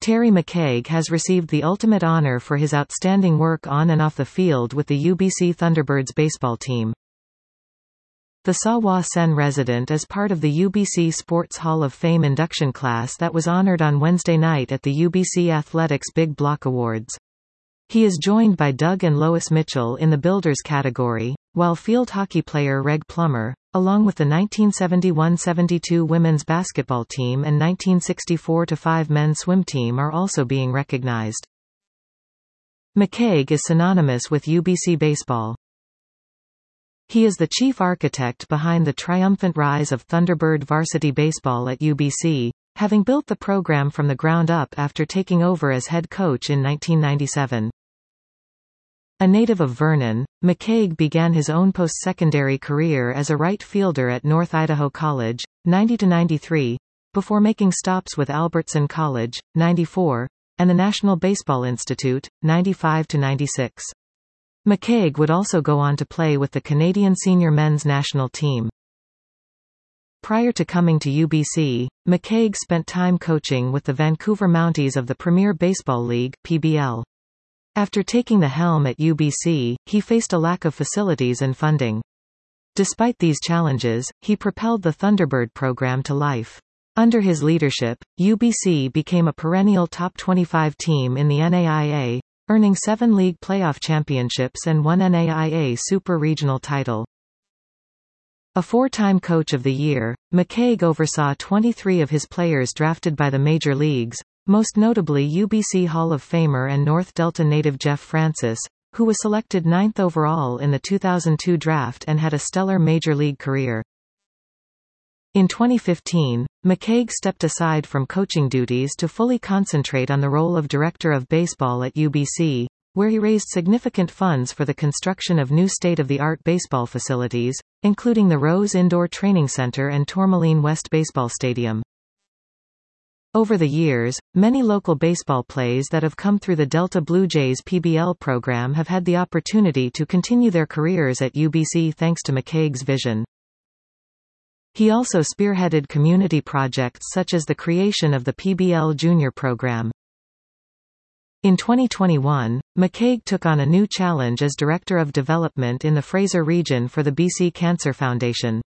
Terry McCaig has received the ultimate honor for his outstanding work on and off the field with the UBC Thunderbirds baseball team. The Sawa Sen resident is part of the UBC Sports Hall of Fame induction class that was honored on Wednesday night at the UBC Athletics Big Block Awards. He is joined by Doug and Lois Mitchell in the Builders category, while field hockey player Reg Plummer, along with the 1971-72 women's basketball team and 1964-5 men's swim team, are also being recognized. McCaig is synonymous with UBC baseball. He is the chief architect behind the triumphant rise of Thunderbird varsity baseball at UBC, having built the program from the ground up after taking over as head coach in 1997. A native of Vernon, McCaig began his own post-secondary career as a right fielder at North Idaho College, 90-93, before making stops with Albertson College, 94, and the National Baseball Institute, 95-96. McCaig would also go on to play with the Canadian senior men's national team. Prior to coming to UBC, McCaig spent time coaching with the Vancouver Mounties of the Premier Baseball League (PBL). After taking the helm at UBC, he faced a lack of facilities and funding. Despite these challenges, he propelled the Thunderbird program to life. Under his leadership, UBC became a perennial top 25 team in the NAIA, earning 7 league playoff championships and 1 NAIA Super Regional title. A 4-time Coach of the Year, McCaig oversaw 23 of his players drafted by the major leagues, most notably UBC Hall of Famer and North Delta native Jeff Francis, who was selected 9th overall in the 2002 draft and had a stellar major league career. In 2015, McCaig stepped aside from coaching duties to fully concentrate on the role of Director of Baseball at UBC, where he raised significant funds for the construction of new state-of-the-art baseball facilities, including the Rose Indoor Training Center and Tourmaline West Baseball Stadium. Over the years, many local baseball plays that have come through the Delta Blue Jays PBL program have had the opportunity to continue their careers at UBC thanks to McCaig's vision. He also spearheaded community projects such as the creation of the PBL Junior program. In 2021, McCaig took on a new challenge as Director of Development in the Fraser region for the BC Cancer Foundation.